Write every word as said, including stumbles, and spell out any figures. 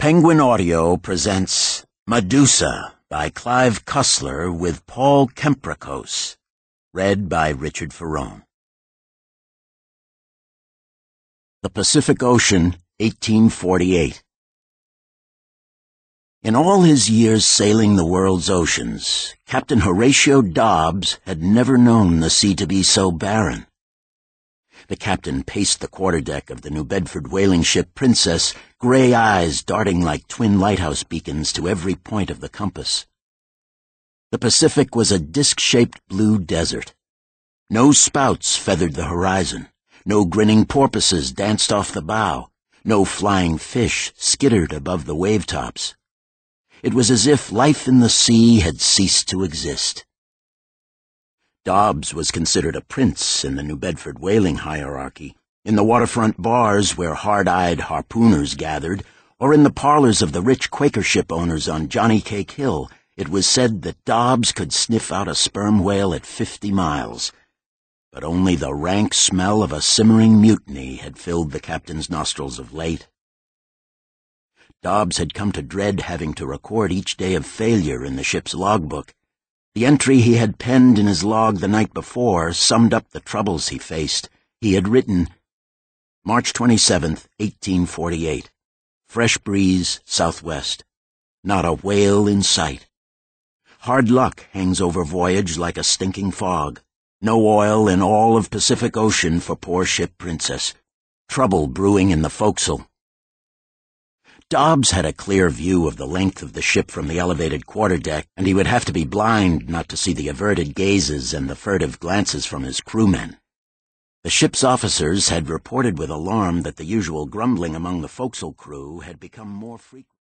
Penguin Audio presents Medusa by Clive Cussler with Paul Kemprakos, read by Richard Ferrone. The Pacific Ocean, eighteen forty-eight. In all his years sailing the world's oceans, Captain Horatio Dobbs had never known the sea to be so barren. The captain paced the quarterdeck of the New Bedford whaling ship Princess, gray eyes darting like twin lighthouse beacons to every point of the compass. The Pacific was a disc-shaped blue desert. No spouts feathered the horizon. No grinning porpoises danced off the bow. No flying fish skittered above the wave-tops. It was as if life in the sea had ceased to exist. Dobbs was considered a prince in the New Bedford whaling hierarchy, in the waterfront bars where hard-eyed harpooners gathered, or in the parlors of the rich Quaker ship owners on Johnny Cake Hill. It was said that Dobbs could sniff out a sperm whale at fifty miles, but only the rank smell of a simmering mutiny had filled the captain's nostrils of late. Dobbs had come to dread having to record each day of failure in the ship's logbook. The entry he had penned in his log the night before summed up the troubles he faced. He had written, March twenty-seventh, eighteen forty-eight. Fresh breeze, southwest. Not a whale in sight. Hard luck hangs over voyage like a stinking fog. No oil in all of Pacific Ocean for poor ship Princess. Trouble brewing in the forecastle. Dobbs had a clear view of the length of the ship from the elevated quarterdeck, and he would have to be blind not to see the averted gazes and the furtive glances from his crewmen. The ship's officers had reported with alarm that the usual grumbling among the forecastle crew had become more frequent.